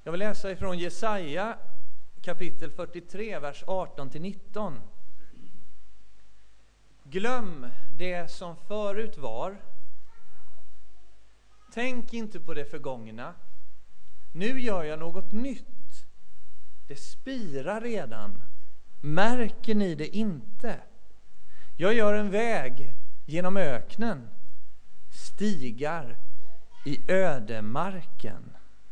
Jag vill läsa ifrån Jesaja kapitel 43, vers 18-19. Glöm det som förut var. Tänk inte på det förgångna. Nu gör jag något nytt. Det spirar redan. Märker ni det inte? Jag gör en väg genom öknen. Stigar i ödemarken.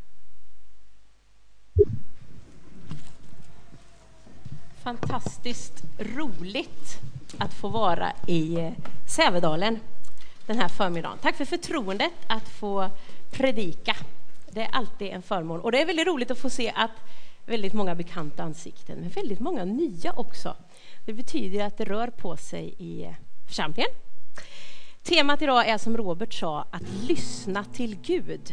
Fantastiskt roligt att få vara i Sävedalen den här förmiddagen. Tack för förtroendet att få predika. Det är alltid en förmån. Och det är väldigt roligt att få se att väldigt många bekanta ansikten, men väldigt många nya också. Det betyder att det rör på sig i församlingen. Temat idag är, som Robert sa, att lyssna till Gud.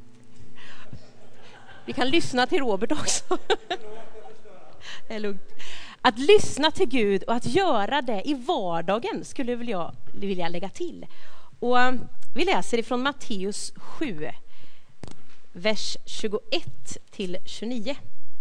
Vi kan lyssna till Robert också. Det är lugnt. Att lyssna till Gud och att göra det i vardagen skulle jag vilja lägga till. Och vi läser ifrån Matteus 7, vers 21-29.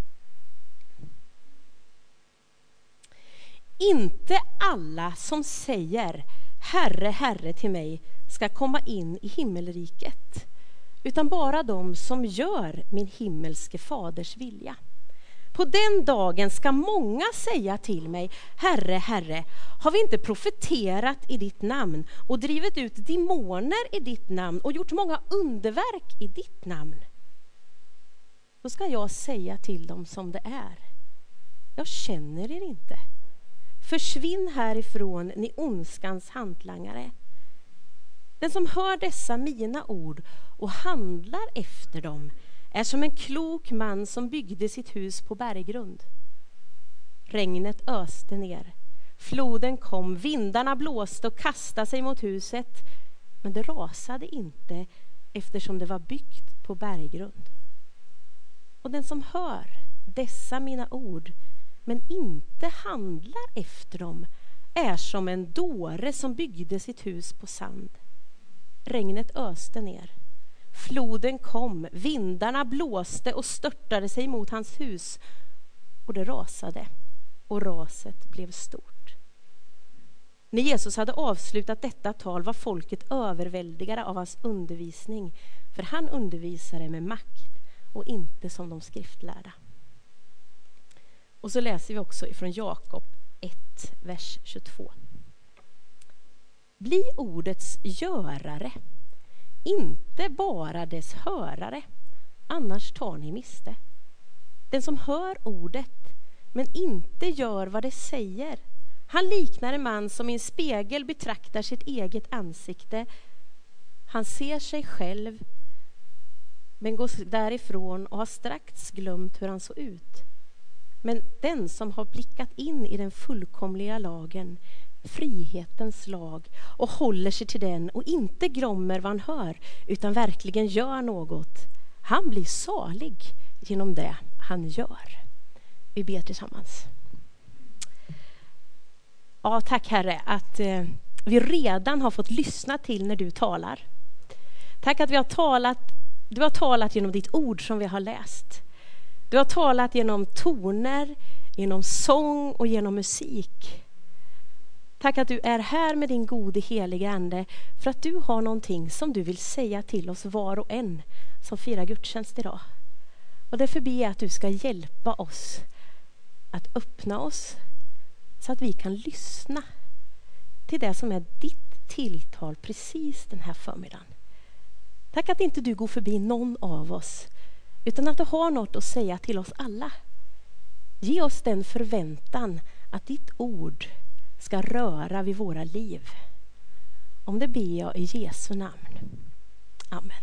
Inte alla som säger Herre, Herre till mig ska komma in i himmelriket, utan bara de som gör min himmelske faders vilja. På den dagen ska många säga till mig, Herre, Herre, har vi inte profeterat i ditt namn och drivit ut demoner i ditt namn och gjort många underverk i ditt namn? Då ska jag säga till dem som det är. Jag känner er inte. Försvinn härifrån, ni ondskans hantlangare. Den som hör dessa mina ord och handlar efter dem är som en klok man som byggde sitt hus på berggrund. Regnet öste ner. Floden kom, vindarna blåste och kastade sig mot huset. Men det rasade inte eftersom det var byggt på berggrund. Och den som hör dessa mina ord men inte handlar efter dem är som en dåre som byggde sitt hus på sand. Regnet öste ner. Floden kom, vindarna blåste och störtade sig mot hans hus. Och det rasade, och raset blev stort. När Jesus hade avslutat detta tal var folket överväldigade av hans undervisning. För han undervisade med makt och inte som de skriftlärda. Och så läser vi också ifrån Jakob 1, vers 22. Bli ordets görare, inte bara dess hörare, annars tar ni miste. Den som hör ordet men inte gör vad det säger, han liknar en man som i en spegel betraktar sitt eget ansikte. Han ser sig själv men går därifrån och har strax glömt hur han såg ut. Men den som har blickat in i den fullkomliga lagen, frihetens lag, och håller sig till den och inte glömmer vad han hör utan verkligen gör något, han blir salig genom det han gör. Vi ber tillsammans. Ja, tack Herre att vi redan har fått lyssna till när du talar. Tack att du har talat genom ditt ord som vi har läst. Du har talat genom toner, genom sång och genom musik. Tack att du är här med din gode heliga ande, för att du har någonting som du vill säga till oss var och en som firar gudstjänst idag. Och därför ber jag att du ska hjälpa oss att öppna oss så att vi kan lyssna till det som är ditt tilltal precis den här förmiddagen. Tack att inte du går förbi någon av oss, utan att du har något att säga till oss alla. Ge oss den förväntan att ditt ord ska röra vid våra liv. Om det ber jag i Jesu namn. Amen.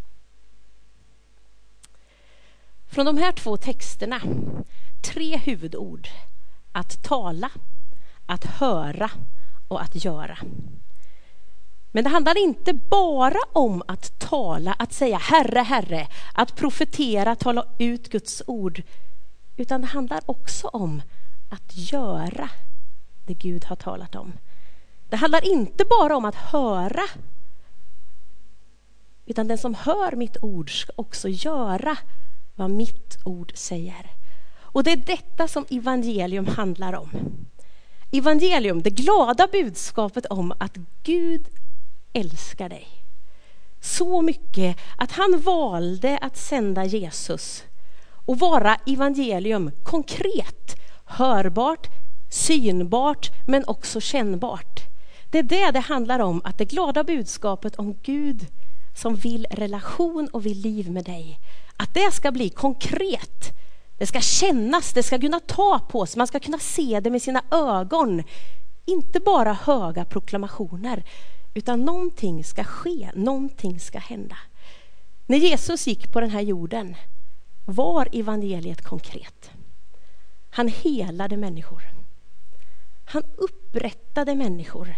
Från de här två texterna, 3 huvudord. Att tala, att höra och att göra. Men det handlar inte bara om att tala, att säga Herre, Herre, att profetera, tala ut Guds ord. Utan det handlar också om att göra det Gud har talat om. Det handlar inte bara om att höra, utan den som hör mitt ord ska också göra vad mitt ord säger. Och det är detta som evangelium handlar om. Evangelium, det glada budskapet om att Gud älskar dig så mycket att han valde att sända Jesus och vara evangelium konkret, hörbart, synbart men också kännbart. Det är det handlar om, att det glada budskapet om Gud som vill relation och vill liv med dig, att det ska bli konkret. Det ska kännas, det ska kunna ta på sig, man ska kunna se det med sina ögon. Inte bara höga proklamationer, utan någonting ska ske, någonting ska hända. När Jesus gick på den här jorden var evangeliet konkret. Han helade människor. Han upprättade människor.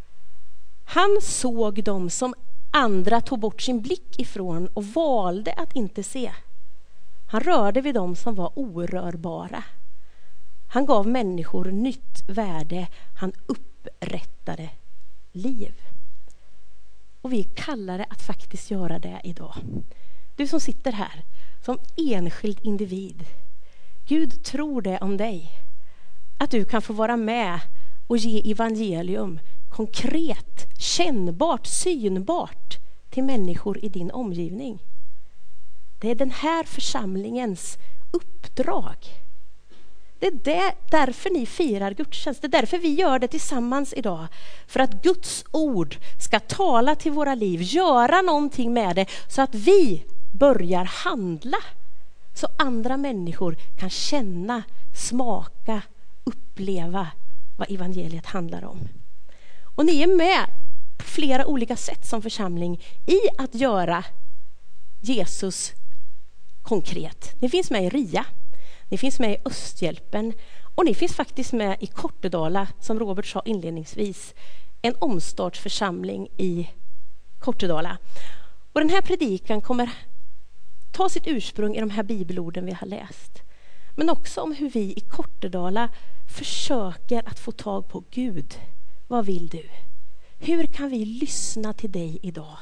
Han såg dem som andra tog bort sin blick ifrån och valde att inte se. Han rörde vid dem som var orörbara. Han gav människor nytt värde. Han upprättade liv. Och vi kallar det att faktiskt göra det idag. Du som sitter här som enskild individ. Gud tror det om dig. Att du kan få vara med och ge evangelium konkret, kännbart, synbart till människor i din omgivning. Det är den här församlingens uppdrag. Det är därför ni firar gudstjänst. Det är därför vi gör det tillsammans idag. För att Guds ord ska tala till våra liv, göra någonting med det så att vi börjar handla. Så andra människor kan känna, smaka, uppleva vad evangeliet handlar om. Och ni är med på flera olika sätt som församling i att göra Jesus konkret. Ni finns med i RIA, ni finns med i Östhjälpen och ni finns faktiskt med i Kortedala, som Robert sa inledningsvis, en omstartsförsamling i Kortedala. Och den här predikan kommer ta sitt ursprung i de här bibelorden vi har läst. Men också om hur vi i Kortedala försöker att få tag på Gud. Vad vill du? Hur kan vi lyssna till dig idag?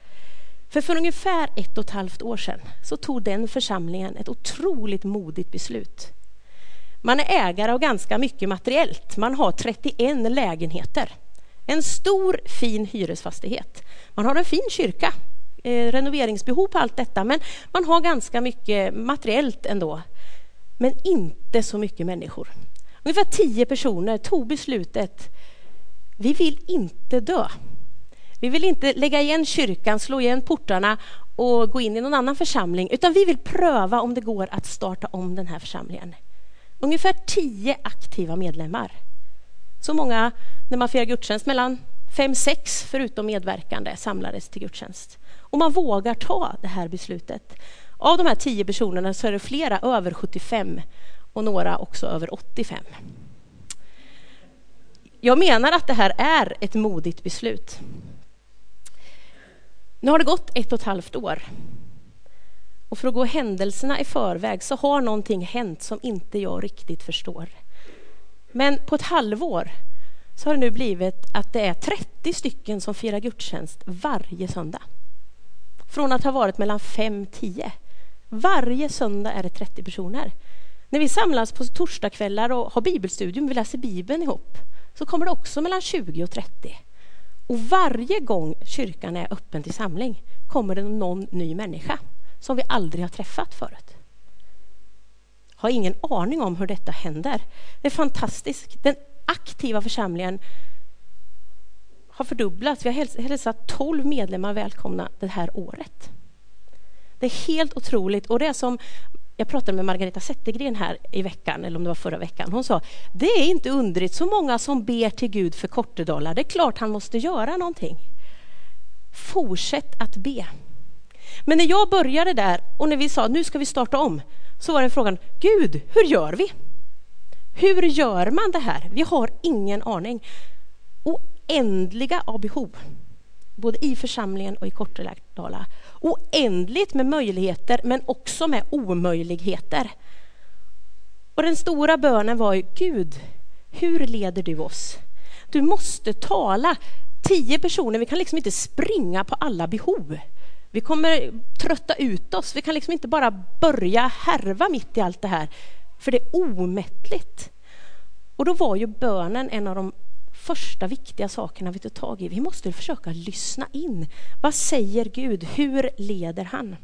För ungefär 1,5 år sedan så tog den församlingen ett otroligt modigt beslut. Man är ägare av ganska mycket materiellt. Man har 31 lägenheter. En stor fin hyresfastighet. Man har en fin kyrka. Renoveringsbehov på allt detta. Men man har ganska mycket materiellt ändå. Men inte så mycket människor. Ungefär 10 personer tog beslutet. Vi vill inte dö. Vi vill inte lägga igen kyrkan, slå igen portarna och gå in i någon annan församling. Utan vi vill pröva om det går att starta om den här församlingen. Ungefär 10 aktiva medlemmar. Så många när man firar gudstjänst, mellan 5-6 förutom medverkande samlades till gudstjänst. Och man vågar ta det här beslutet. Av de här 10 personerna så är det flera över 75 och några också över 85. Jag menar att det här är ett modigt beslut. Nu har det gått 1,5 år. Och för att gå händelserna i förväg så har någonting hänt som inte jag riktigt förstår. Men på ett halvår så har det nu blivit att det är 30 stycken som firar gudstjänst varje söndag. Från att ha varit mellan 5-10. Varje söndag är det 30 personer. När vi samlas på torsdagskvällar och har bibelstudium, vi läser Bibeln ihop, så kommer det också mellan 20 och 30. Och varje gång kyrkan är öppen till samling kommer det någon ny människa som vi aldrig har träffat förut. Har ingen aning om hur detta händer. Det är fantastiskt. Den aktiva församlingen har fördubblats. Vi har hälsat 12 medlemmar välkomna det här året. Det är helt otroligt. Och det är som jag pratade med Margareta Zettergren här i veckan, eller om det var förra veckan. Hon sa, det är inte undrigt så många som ber till Gud för Kortedala. Det är klart han måste göra någonting. Fortsätt att be. Men när jag började där och när vi sa, nu ska vi starta om, så var det frågan, Gud, hur gör vi? Hur gör man det här? Vi har ingen aning. Oändliga av behov. Både i församlingen och i Kortedala. Oändligt med möjligheter men också med omöjligheter. Och den stora bönen var ju, Gud, hur leder du oss? Du måste tala. 10 personer, vi kan liksom inte springa på alla behov. Vi kommer trötta ut oss. Vi kan liksom inte bara börja härva mitt i allt det här. För det är omättligt. Och då var ju bönen en av de första viktiga sakerna vi tog tag i. Vi måste försöka lyssna in. Vad säger Gud? Hur leder han?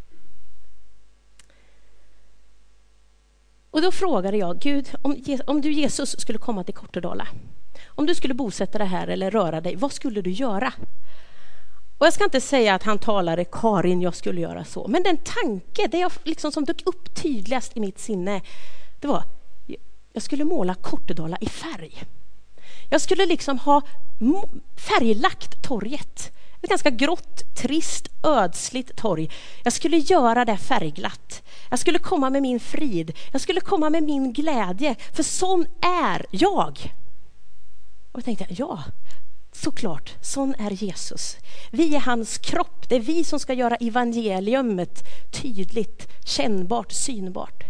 Och då frågade jag, Gud, om du Jesus skulle komma till Kortedala, om du skulle bosätta dig här eller röra dig, vad skulle du göra? Och jag ska inte säga att han talade, Karin, jag skulle göra så. Men den tanke, det jag liksom som dök upp tydligast i mitt sinne, det var, jag skulle måla Kortedala i färg. Jag skulle liksom ha färglagt torget. Ett ganska grått, trist, ödsligt torg. Jag skulle göra det färgglatt. Jag skulle komma med min frid. Jag skulle komma med min glädje. För sån är jag. Och jag tänkte, ja, såklart, sån är Jesus. Vi är hans kropp. Det är vi som ska göra evangeliumet tydligt, kännbart, synbart.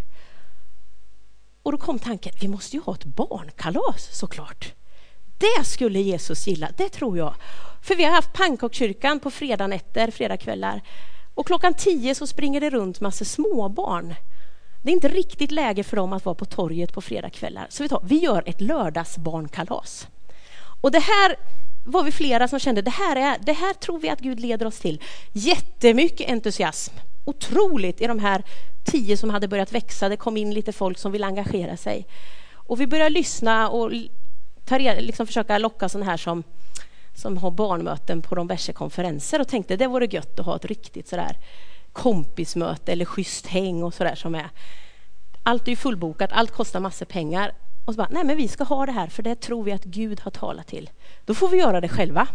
Och då kom tanken, vi måste ju ha ett barnkalas såklart. Det skulle Jesus gilla, det tror jag. För vi har haft pannkakskyrkan på fredagskvällar. Och 10:00 så springer det runt massor småbarn. Det är inte riktigt läge för dem att vara på torget på fredagskvällar. Så vi gör ett lördagsbarnkalas. Och det här var vi flera som kände, det här tror vi att Gud leder oss till. Jättemycket entusiasm. Otroligt i de här 10 som hade börjat växa. Det kom in lite folk som vill engagera sig. Och vi började lyssna och försöka locka sådana här som har barnmöten på de värsta konferenser och tänkte det vore gött att ha ett riktigt sådär kompismöte eller schysst häng och sådär som är. Allt är ju fullbokat, allt kostar massor pengar. Och så bara, nej men vi ska ha det här för det tror vi att Gud har talat till. Då får vi göra det själva.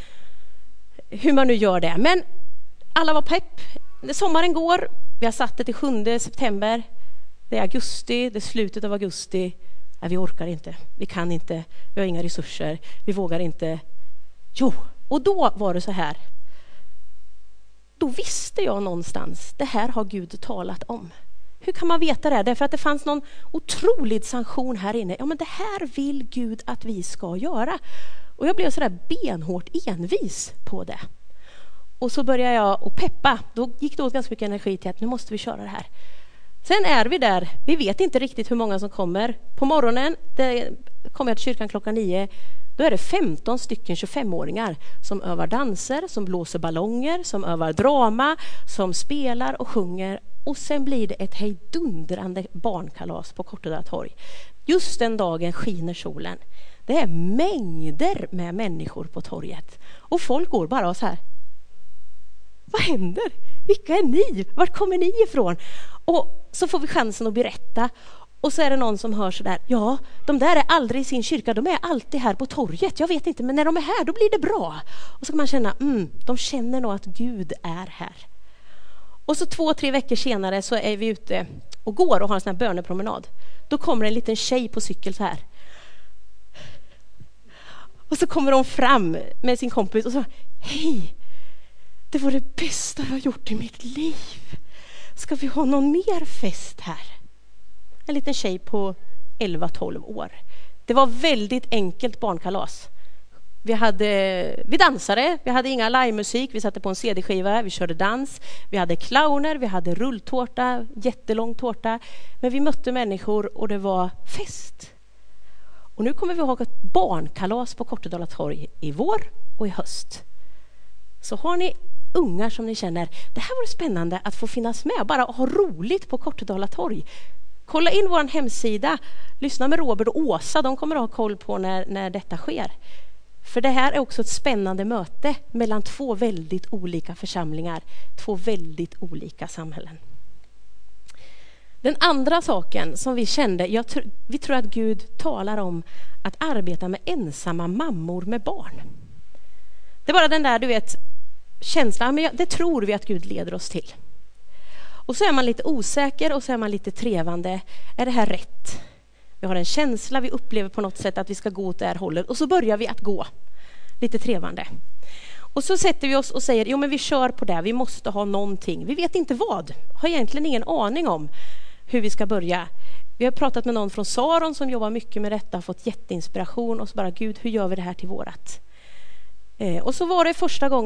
Hur man nu gör det. Men alla var pepp. Sommaren går, vi har satt det till 7 september. Det är augusti, det är slutet av augusti. Nej, vi orkar inte, vi kan inte, vi har inga resurser, vi vågar inte. Jo, och då var det så här. Då visste jag någonstans, det här har Gud talat om. Hur kan man veta det? Därför att det fanns någon otrolig sanktion här inne. Ja, men det här vill Gud att vi ska göra. Och jag blev så där benhårt envis på det. Och så började jag att peppa. Då gick det åt ganska mycket energi till att nu måste vi köra det här. Sen är vi där. Vi vet inte riktigt hur många som kommer. På morgonen kommer jag till kyrkan 9:00. Då är det 15 stycken 25-åringar som övar danser, som blåser ballonger, som övar drama, som spelar och sjunger. Och sen blir det ett hejdundrande barnkalas på Kortedala torg. Just den dagen skiner solen. Det är mängder med människor på torget. Och folk går bara så här. Vad händer? Vilka är ni? Vart kommer ni ifrån? Och så får vi chansen att berätta. Och så är det någon som hör så där. Ja, de där är aldrig i sin kyrka. De är alltid här på torget. Jag vet inte, men när de är här då blir det bra. Och så kan man känna, de känner nog att Gud är här. Och så 2-3 veckor senare så är vi ute och går och har en sån här bönepromenad. Då kommer en liten tjej på cykel så här. Och så kommer hon fram med sin kompis och så, hej, det var det bästa jag har gjort i mitt liv. Ska vi ha någon mer fest här? En liten tjej på 11-12 år. Det var väldigt enkelt barnkalas. Vi dansade, vi hade inga livemusik, vi satte på en CD-skiva, vi körde dans, vi hade clowner, vi hade rulltårta, jättelång tårta. Men vi mötte människor och det var fest. Och nu kommer vi ha ett barnkalas på Kortedala torg i vår och i höst. Så har ni ungar som ni känner, det här vore spännande att få finnas med, bara ha roligt på Kortedala torg. Kolla in vår hemsida, lyssna med Robert och Åsa, de kommer att ha koll på när detta sker. För det här är också ett spännande möte mellan 2 väldigt olika församlingar, 2 väldigt olika samhällen. Den andra saken som vi kände, vi tror att Gud talar om att arbeta med ensamma mammor med barn. Det är bara den där, känslan, men det tror vi att Gud leder oss till. Och så är man lite osäker och så är man lite trevande. Är det här rätt? Vi har en känsla, vi upplever på något sätt att vi ska gå åt det här hållet. Och så börjar vi att gå. Lite trevande. Och så sätter vi oss och säger, jo men vi kör på det. Vi måste ha någonting. Vi vet inte vad. Har egentligen ingen aning om hur vi ska börja. Vi har pratat med någon från Saron som jobbar mycket med detta. Har fått jätteinspiration. Och så bara, Gud, hur gör vi det här till vårat? Och så var det första gången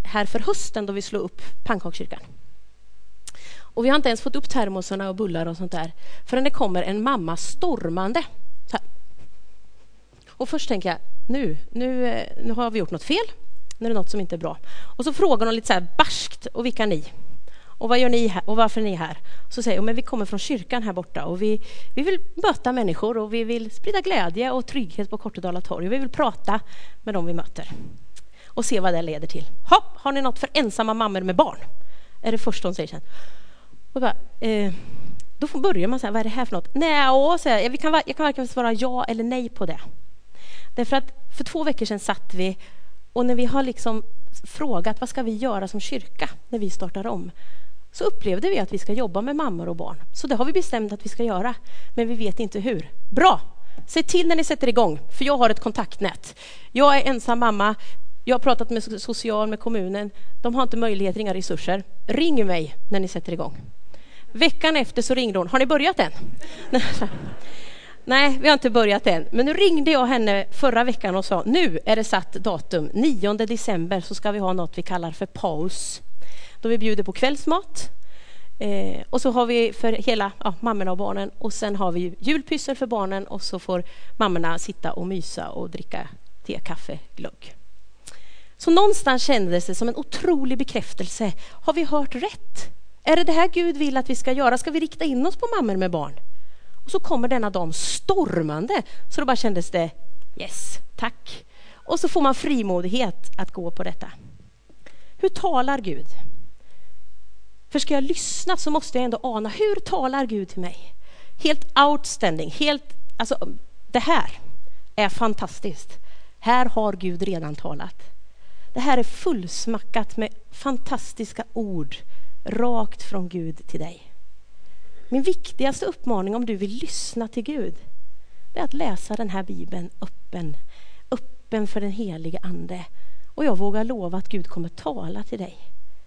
här för hösten då vi slår upp pannkakskyrkan. Och vi har inte ens fått upp termosarna och bullar och sånt där förrän det kommer en mamma stormande. Så här. Och först tänker jag, nu har vi gjort något fel. Nu är det något som inte är bra. Och så frågar hon lite så här barskt, och vilka är ni? Och vad gör ni här? Och varför är ni här? Så säger hon, men vi kommer från kyrkan här borta och vi vill möta människor och vi vill sprida glädje och trygghet på Kortedala torg. Och vi vill prata med dem vi möter och se vad det leder till. Hopp, har ni något för ensamma mammor med barn? Är det första hon säger sen. Och bara, då börjar man säga, vad är det här för något? Nej, jag kan varken svara ja eller nej på det. Därför att för 2 veckor sedan satt vi, och när vi har liksom frågat vad ska vi göra som kyrka när vi startar om, så upplevde vi att vi ska jobba med mammor och barn. Så det har vi bestämt att vi ska göra, men vi vet inte hur. Bra! Se till när ni sätter igång, för jag har ett kontaktnät. Jag är ensam mamma, jag har pratat med social, med kommunen. De har inte möjlighet, inga resurser. Ring mig när ni sätter igång. Veckan efter så ringde hon, har ni börjat än? Nej, vi har inte börjat än. Men nu ringde jag henne förra veckan och sa, nu är det satt datum. 9 december så ska vi ha något vi kallar för paus. Då vi bjuder på kvällsmat. Och så har vi för hela mammorna och barnen. Och sen har vi julpyssel för barnen. Och så får mammorna sitta och mysa och dricka te, kaffe, glögg. Så någonstans kändes det som en otrolig bekräftelse. Har vi hört rätt? Är det här Gud vill att vi ska göra? Ska vi rikta in oss på mammor med barn? Och så kommer denna dam stormande. Så då bara kändes det, yes, tack. Och så får man frimodighet att gå på detta. Hur talar Gud? För ska jag lyssna så måste jag ändå ana, hur talar Gud till mig? Helt outstanding, det här är fantastiskt. Här har Gud redan talat. Det här är fullsmackat med fantastiska ord rakt från Gud till dig. Min viktigaste uppmaning om du vill lyssna till Gud, det är att läsa den här Bibeln öppen för den helige ande. Och jag vågar lova att Gud kommer tala till dig.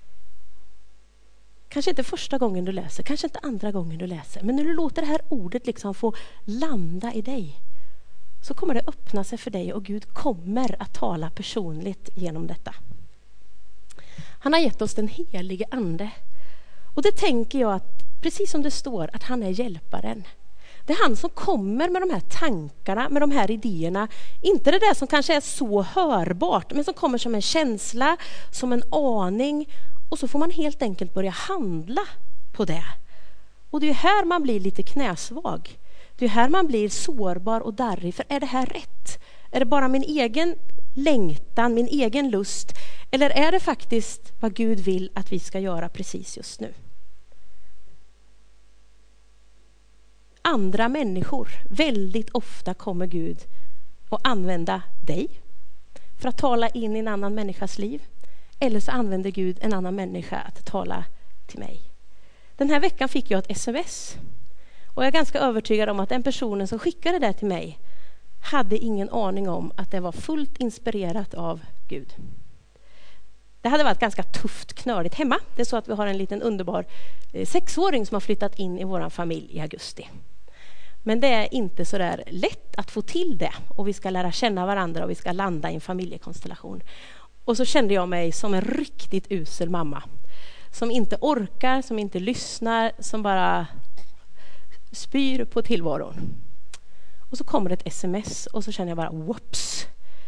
Kanske inte första gången du läser, kanske inte andra gången du läser, men när du låter det här ordet liksom få landa i dig, så kommer det öppna sig för dig och Gud kommer att tala personligt genom detta. Han har gett oss den helige ande. Och det tänker jag att, precis som det står, att han är hjälparen. Det är han som kommer med de här tankarna, med de här idéerna. Inte det där som kanske är så hörbart, men som kommer som en känsla, som en aning. Och så får man helt enkelt börja handla på det. Och det är här man blir lite knäsvag. Det är här man blir sårbar och darrig. För är det här rätt? Är det bara min egen längtan, min egen lust? Eller är det faktiskt vad Gud vill att vi ska göra precis just nu? Andra människor, väldigt ofta kommer Gud att använda dig för att tala in i en annan människas liv. Eller så använder Gud en annan människa att tala till mig. Den här veckan fick jag ett sms. Och jag är ganska övertygad om att den personen som skickade det till mig hade ingen aning om att det var fullt inspirerat av Gud. Det hade varit ganska tufft, knörligt hemma. Det är så att vi har en liten underbar 6-åring som har flyttat in i vår familj i augusti. Men det är inte så där lätt att få till det. Och vi ska lära känna varandra och vi ska landa i en familjekonstellation. Och så kände jag mig som en riktigt usel mamma. Som inte orkar, som inte lyssnar, som bara spyr på tillvaron. Och så kommer ett sms och så känner jag bara, whoops.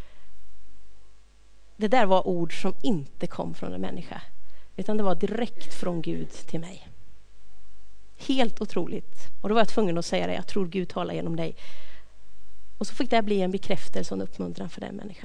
Det där var ord som inte kom från en människa. Utan det var direkt från Gud till mig. Helt otroligt. Och då var jag tvungen att säga det. Jag tror Gud talar genom dig. Och så fick det bli en bekräftelse och en uppmuntran för den människan.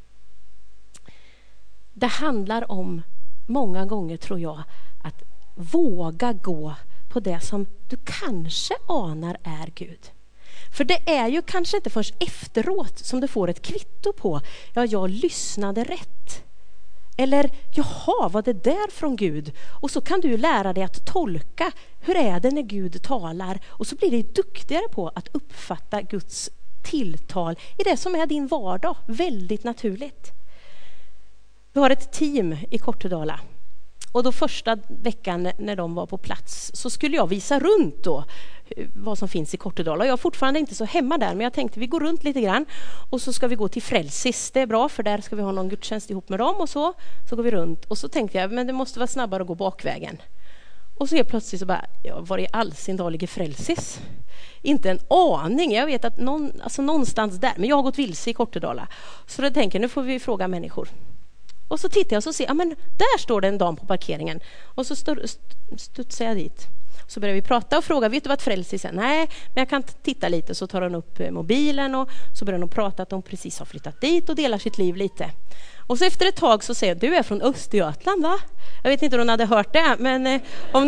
Det handlar om, många gånger tror jag, att våga gå på det som du kanske anar är Gud. För det är ju kanske inte först efteråt som du får ett kvitto på, ja, jag lyssnade rätt. Eller, jaha, var det där från Gud? Och så kan du lära dig att tolka, hur är det när Gud talar? Och så blir du duktigare på att uppfatta Guds tilltal i det som är din vardag, väldigt naturligt. Vi har ett team i Kortedala. Och då första veckan när de var på plats så skulle jag visa runt då vad som finns i Kortedala. Jag är fortfarande inte så hemma där, men jag tänkte vi går runt lite grann och så ska vi gå till Frälsis. Det är bra, för där ska vi ha någon gudstjänst ihop med dem, och så går vi runt. Och så tänkte jag, men det måste vara snabbare att gå bakvägen. Och så är plötsligt så bara, var i all sin dag ligger Frälsis? Inte en aning. Jag vet att någonstans där, men jag har gått vilse i Kortedala. Så jag tänker, nu får vi fråga människor. Och så tittar jag och så ser, men där står det en dam på parkeringen. Och så studsar jag dit. Så börjar vi prata och fråga, vet du vad Frälsis är? Nej, men jag kan titta lite. Så tar hon upp mobilen och så börjar hon prata att hon precis har flyttat dit och delar sitt liv lite. Och så efter ett tag så säger du är från Östergötland, va? Jag vet inte om hon hade hört det, men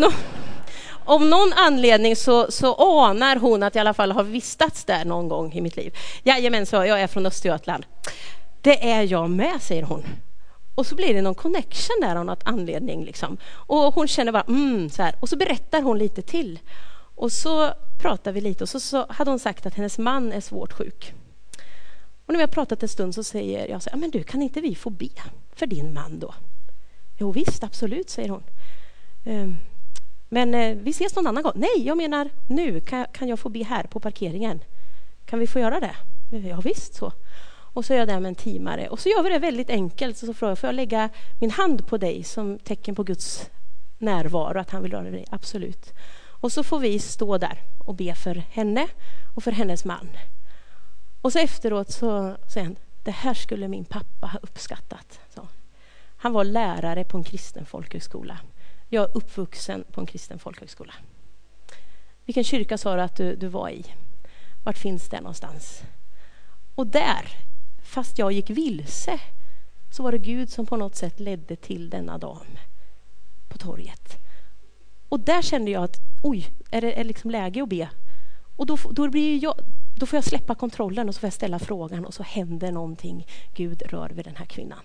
om någon anledning så anar hon att jag i alla fall har vistats där någon gång i mitt liv. Jajamän, så jag är från Östergötland. Det är jag med, säger hon. Och så blir det någon connection där av något anledning. Liksom. Och hon känner bara, så här. Och så berättar hon lite till. Och så pratar vi lite. Och så hade hon sagt att hennes man är svårt sjuk. Och när vi har pratat en stund så säger jag så här, men du, kan inte vi få be för din man då? Jo visst, absolut, säger hon. Men vi ses någon annan gång. Nej, jag menar nu kan jag få be här på parkeringen. Kan vi få göra det? Ja visst, så. Och så gör jag det med en timare. Och så gör vi det väldigt enkelt. Så frågar jag, får jag lägga min hand på dig som tecken på Guds närvaro, att han vill röra dig? Absolut. Och så får vi stå där och be för henne och för hennes man. Och så efteråt så säger han, det här skulle min pappa ha uppskattat. Så. Han var lärare på en kristen folkhögskola. Jag är uppvuxen på en kristen folkhögskola. Vilken kyrka sa du att du var i? Vart finns det någonstans? Och där, fast jag gick vilse, så var det Gud som på något sätt ledde till denna dam på torget. Och där kände jag att, är det liksom läge att be? Och då får jag släppa kontrollen och så får jag ställa frågan och så händer någonting. Gud rör vid den här kvinnan.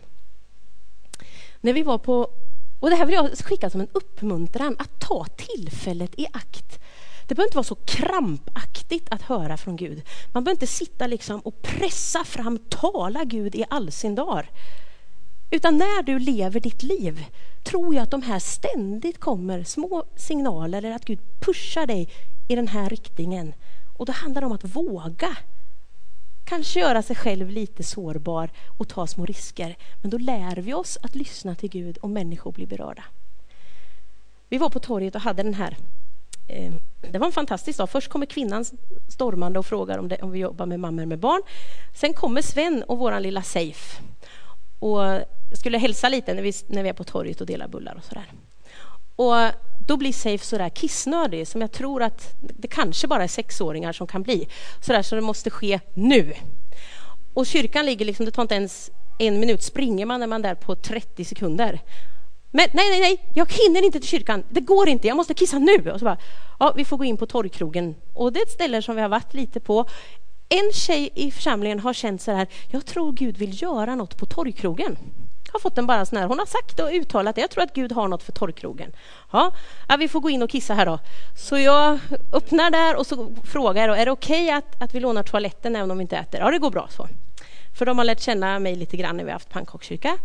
När vi var på, och det här vill jag skicka som en uppmuntran, att ta tillfället i akt. Det behöver inte vara så krampaktigt att höra från Gud. Man behöver inte sitta liksom och pressa fram, tala Gud i all sin dag. Utan när du lever ditt liv tror jag att de här ständigt kommer små signaler eller att Gud pushar dig i den här riktningen. Och det handlar om att våga. Kanske göra sig själv lite sårbar och ta små risker. Men då lär vi oss att lyssna till Gud och människor blir berörda. Vi var på torget och hade den här. Det var en fantastisk dag. Först kommer kvinnan stormande och frågar om vi jobbar med mammor med barn. Sen kommer Sven och våran lilla Seif. Och skulle hälsa lite när vi är på torget och delar bullar och sådär. Och då blir Seif sådär kissnödig som jag tror att det kanske bara är 6-åringar som kan bli. Sådär så det måste ske nu. Och kyrkan ligger liksom, det tar inte ens 1 minut. Springer man när man är där på 30 sekunder. Men nej, jag hinner inte till kyrkan. Det går inte, jag måste kissa nu. Och så bara, vi får gå in på torgkrogen. Och det är ett ställe som vi har varit lite på. En tjej i församlingen har känt så här, jag tror Gud vill göra något på torgkrogen. Har fått den bara sån här, hon har sagt och uttalat, jag tror att Gud har något för torgkrogen. Ja, vi får gå in och kissa här då. Så jag öppnar där och så frågar jag, är det okej att vi lånar toaletten även om vi inte äter? Ja, det går bra så. För de har lärt känna mig lite grann när vi har haft pannkakskyrka.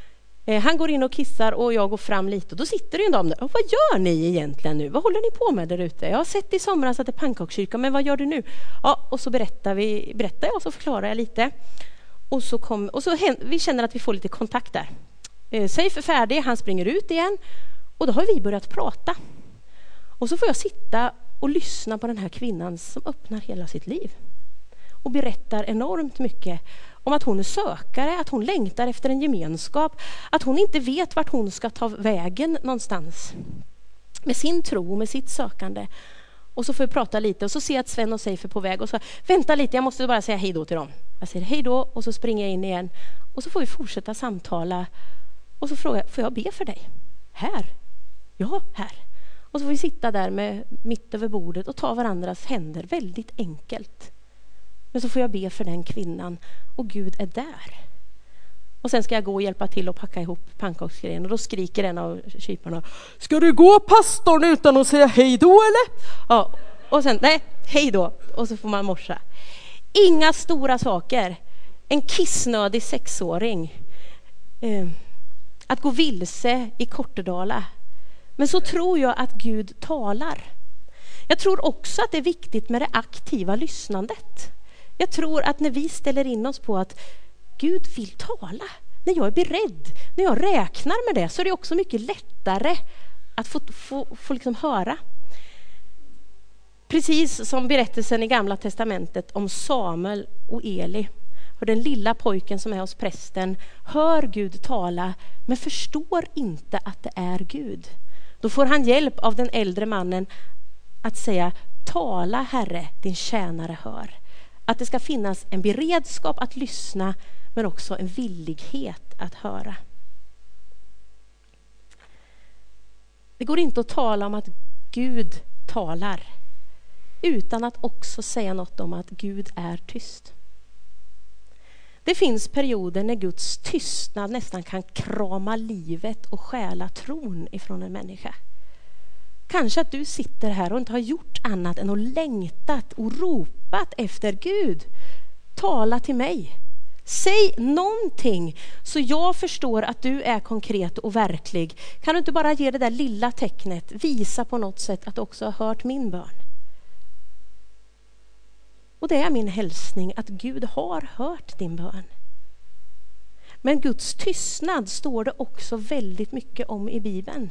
Han går in och kissar och jag går fram lite och då sitter det en dam där. Vad gör ni egentligen nu? Vad håller ni på med där ute? Jag har sett i somras att det är pannkakskyrka, men vad gör du nu? Ja, och så berättar jag och så förklarar jag lite. Och så vi känner att vi får lite kontakt där. Seif är färdig, han springer ut igen och då har vi börjat prata. Och så får jag sitta och lyssna på den här kvinnan som öppnar hela sitt liv. Och berättar enormt mycket om att hon är sökare, att hon längtar efter en gemenskap, att hon inte vet vart hon ska ta vägen någonstans. Med sin tro, med sitt sökande. Och så får vi prata lite och så ser jag att Sven och Seif är på väg och så vänta lite, jag måste bara säga hej då till dem. Jag säger hej då och så springer jag in igen och så får vi fortsätta samtala och så frågar jag, får jag be för dig? Här? Ja, här. Och så får vi sitta där med mitt över bordet och ta varandras händer, väldigt enkelt. Men så får jag be för den kvinnan och Gud är där. Och sen ska jag gå och hjälpa till att packa ihop pannkaksgrejen och då skriker en av kyparna, ska du gå pastorn utan att säga hej då eller? Ja, och sen nej, hej då. Och så får man morsa. Inga stora saker. En kissnödig 6-åring. Att gå vilse i Kortedala. Men så tror jag att Gud talar. Jag tror också att det är viktigt med det aktiva lyssnandet. Jag tror att när vi ställer in oss på att Gud vill tala, när jag är beredd, när jag räknar med det, så är det också mycket lättare att få liksom höra. Precis som berättelsen i Gamla testamentet om Samuel och Eli. Och den lilla pojken som är hos prästen hör Gud tala men förstår inte att det är Gud. Då får han hjälp av den äldre mannen att säga: tala Herre, din tjänare hör. Att det ska finnas en beredskap att lyssna men också en villighet att höra. Det går inte att tala om att Gud talar utan att också säga något om att Gud är tyst. Det finns perioder när Guds tystnad nästan kan krama livet och stjäla tron ifrån en människa. Kanske att du sitter här och inte har gjort annat än att längtat och ropat efter Gud. Tala till mig. Säg någonting så jag förstår att du är konkret och verklig. Kan du inte bara ge det där lilla tecknet, visa på något sätt att du också har hört min bön? Och det är min hälsning att Gud har hört din bön. Men Guds tystnad står det också väldigt mycket om i Bibeln.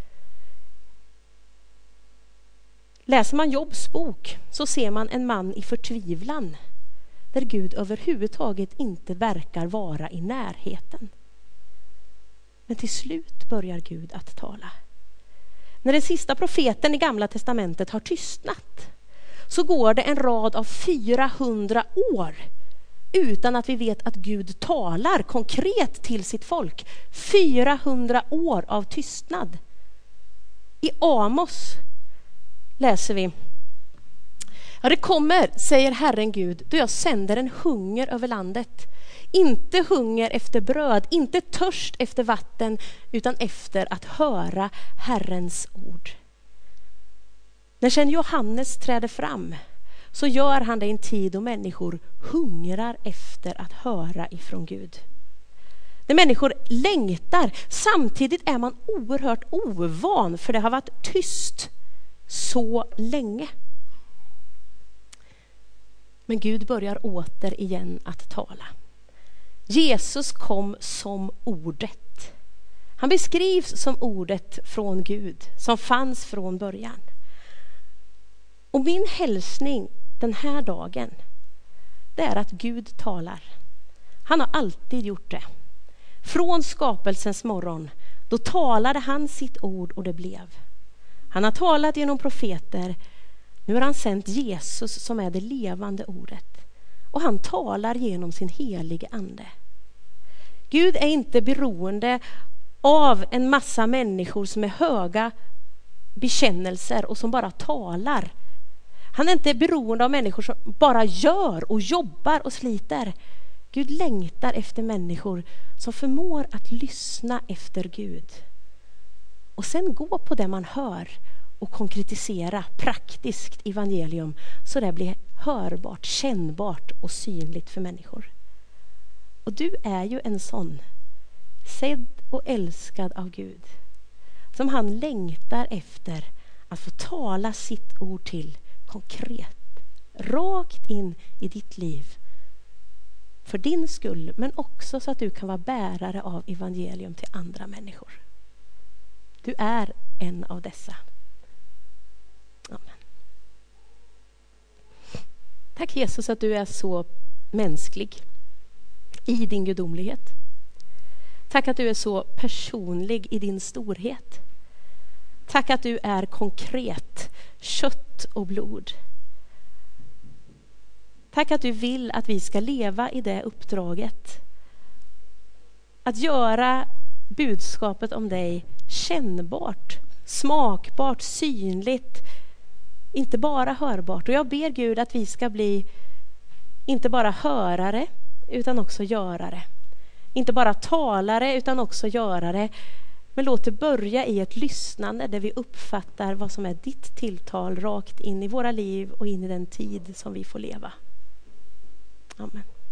Läser man Jobs bok så ser man en man i förtvivlan där Gud överhuvudtaget inte verkar vara i närheten. Men till slut börjar Gud att tala. När den sista profeten i Gamla testamentet har tystnat så går det en rad av 400 år utan att vi vet att Gud talar konkret till sitt folk. 400 år av tystnad. I Amos läser vi: ja, det kommer, säger Herren Gud, då jag sänder en hunger över landet. Inte hunger efter bröd, inte törst efter vatten, utan efter att höra Herrens ord. När sedan Johannes träder fram så gör han det i en tid då människor hungrar efter att höra ifrån Gud. När människor längtar, samtidigt är man oerhört ovan för det har varit tyst så länge. Men Gud börjar återigen att tala. Jesus kom som ordet. Han beskrivs som ordet från Gud som fanns från början. Och min hälsning den här dagen, det är att Gud talar. Han har alltid gjort det. Från skapelsens morgon, då talade han sitt ord och det blev. Han har talat genom profeter. Nu har han sänt Jesus som är det levande ordet. Och han talar genom sin helige ande. Gud är inte beroende av en massa människor som är höga bekännelser och som bara talar. Han är inte beroende av människor som bara gör och jobbar och sliter. Gud längtar efter människor som förmår att lyssna efter Gud. Och sen gå på det man hör och konkretisera praktiskt evangelium så det blir hörbart, kännbart och synligt för människor. Och du är ju en sån, sedd och älskad av Gud, som han längtar efter att få tala sitt ord till konkret, rakt in i ditt liv. För din skull, men också så att du kan vara bärare av evangelium till andra människor. Du är en av dessa. Amen. Tack Jesus att du är så mänsklig i din gudomlighet. Tack att du är så personlig i din storhet. Tack att du är konkret, kött och blod. Tack att du vill att vi ska leva i det uppdraget. Att göra budskapet om dig kännbart, smakbart, synligt, inte bara hörbart. Och jag ber Gud att vi ska bli inte bara hörare utan också görare. Inte bara talare utan också görare. Men låt det börja i ett lyssnande där vi uppfattar vad som är ditt tilltal rakt in i våra liv och in i den tid som vi får leva. Amen.